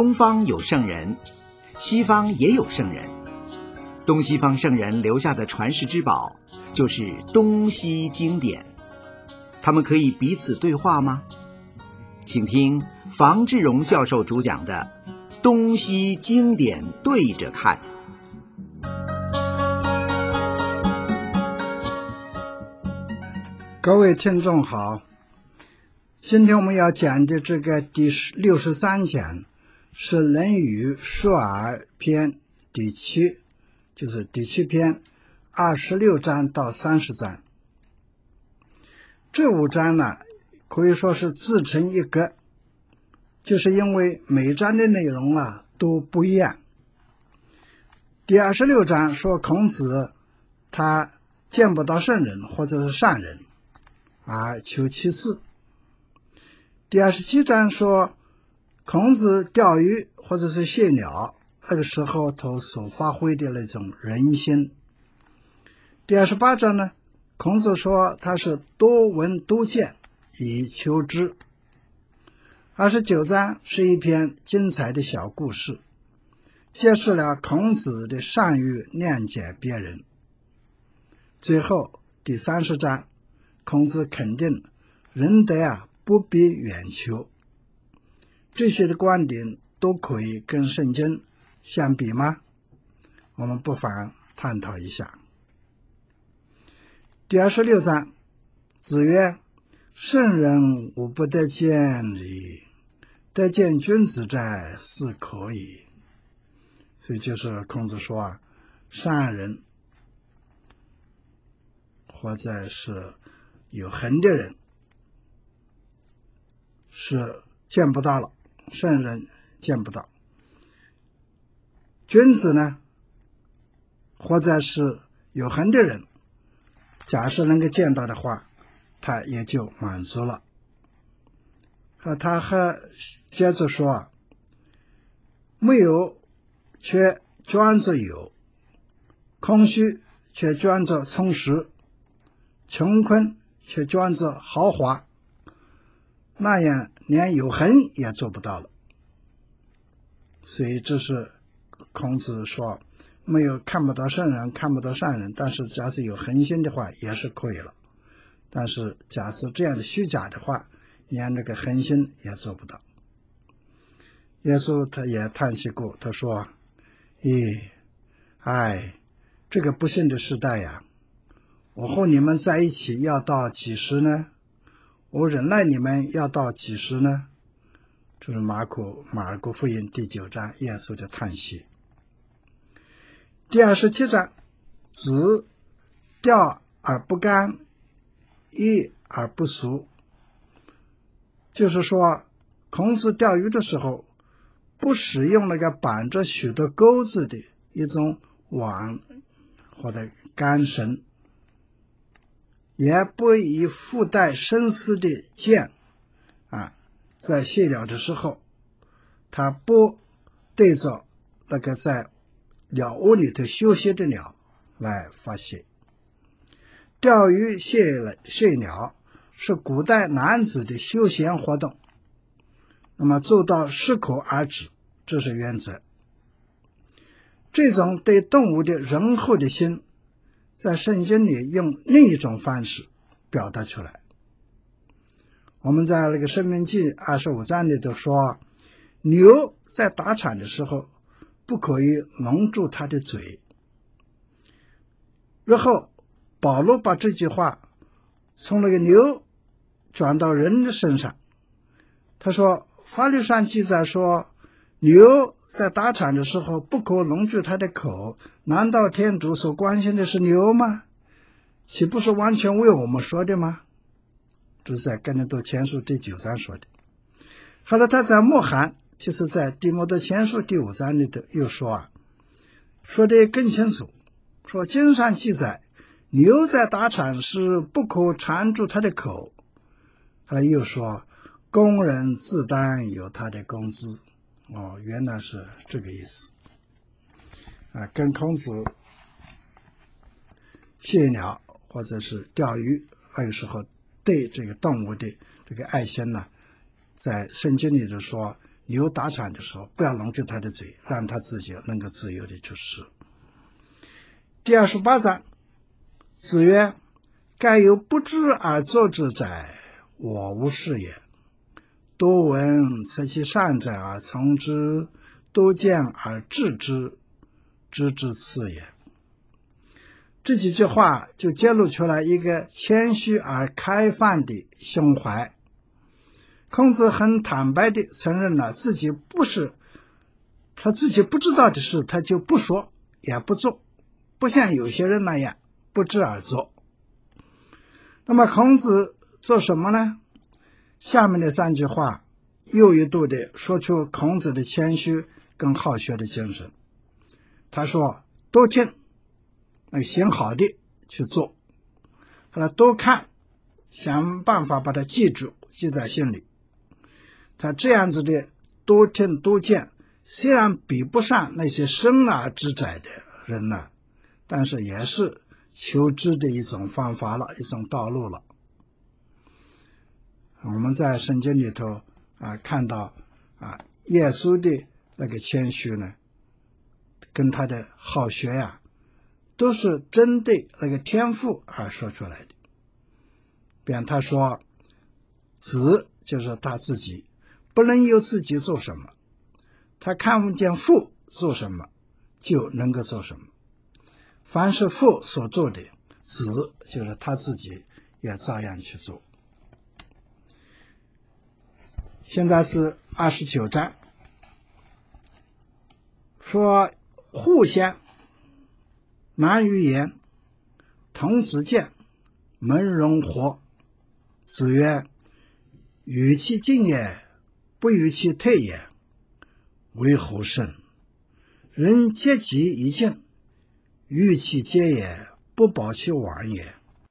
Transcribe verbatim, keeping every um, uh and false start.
东方有圣人，西方也有圣人。东西方圣人留下的传世之宝，就是东西经典。他们可以彼此对话吗？请听房志荣教授主讲的《东西经典对着看》。 各位听众好，今天我们要讲的这个第六十三讲是《论语述而篇》第七，就是第七篇二十六章到三十章。这五章呢，可以说是自成一格，就是因为每章的内容啊都不一样。第二十六章说孔子他见不到圣人或者是善人而求其次。第二十七章说孔子钓鱼或者是谢鸟，那个时候他所发挥的那种人心。第二十八章呢，孔子说他是多闻多见以求知。二十九章是一篇精彩的小故事，揭示了孔子的善于谅解别人。最后第三十章，孔子肯定仁德啊不必远求。这些的观点都可以跟圣经相比吗？我们不妨探讨一下。第二十六章，子曰：圣人无不得见矣，得见君子者是可矣。所以就是孔子说啊，善人或者是有恒的人是见不到了，圣人见不到。君子呢，或者是有恒的人，假设能够见到的话，他也就满足了。他还接着说，没有却装着有，空虚却装着充实，穷困却装着豪华，那样连有恒也做不到了。所以这是孔子说，没有看不到圣人，看不到善人，但是假使有恒心的话也是可以了。但是假使这样的虚假的话，连这个恒心也做不到。耶稣他也叹息过，他说，咦，哎，这个不幸的时代呀，我和你们在一起要到几时呢？我忍耐你们要到几时呢？这是马可马尔谷福音第九章耶稣的叹息。第二十七章，子钓而不干，义而不俗。就是说孔子钓鱼的时候不使用那个绑着许多钩子的一种网或者杆绳，也不以附带深丝的箭啊，在卸鸟的时候他不对着那个在鸟窝里头休息的鸟来发泄。钓鱼卸卸鸟是古代男子的休闲活动，那么做到适可而止，这是原则。这种对动物的仁厚的心，在圣经里用另一种方式表达出来。我们在那个申命记二十五章里头说，牛在打场的时候不可以笼住它的嘴。然后保罗把这句话从那个牛转到人的身上，他说法律上记载说，牛在打场的时候不可笼住它的口，难道天主所关心的是牛吗？岂不是完全为我们说的吗？这是在哥林多前书第九章说的。后来他在末函，就是在弟摩德前书第五章里头又说啊，说的更清楚，说经上记载牛在打场时不可缠住它的口。后来又说工人自当有他的工资。哦，原来是这个意思啊，跟孔子卸鸟或者是钓鱼那个时候对这个动物的这个爱心呢，在圣经里就说牛打产的时候，不要拢住他的嘴，让他自己能够自由的去吃。第二十八章，子曰：盖有不知而作之哉，我无是也。多闻此其善者而从之，多见而治之，知之次也。这几句话就揭露出来一个谦虚而开放的胸怀。孔子很坦白地承认了自己不是他自己不知道的事，他就不说也不做，不像有些人那样不知而作。那么孔子做什么呢？下面的三句话又一度地说出孔子的谦虚跟好学的精神。他说多听，那行好的去做，后来多看，想办法把它记住，记在心里。他这样子的多听多见，虽然比不上那些深而知窄的人呢，但是也是求知的一种方法了，一种道路了。我们在圣经里头啊看到啊耶稣的那个谦虚呢，跟他的好学呀、啊，都是针对那个天赋而说出来的。比方他说，子就是他自己不能由自己做什么，他看不见父做什么就能够做什么。凡是父所做的，子就是他自己也照样去做。现在是二十九章，说互相难于言，童子见，门容活。子曰：与其进也，不与其退也，为乎甚？人皆己以敬，与其节也，不保其亡也。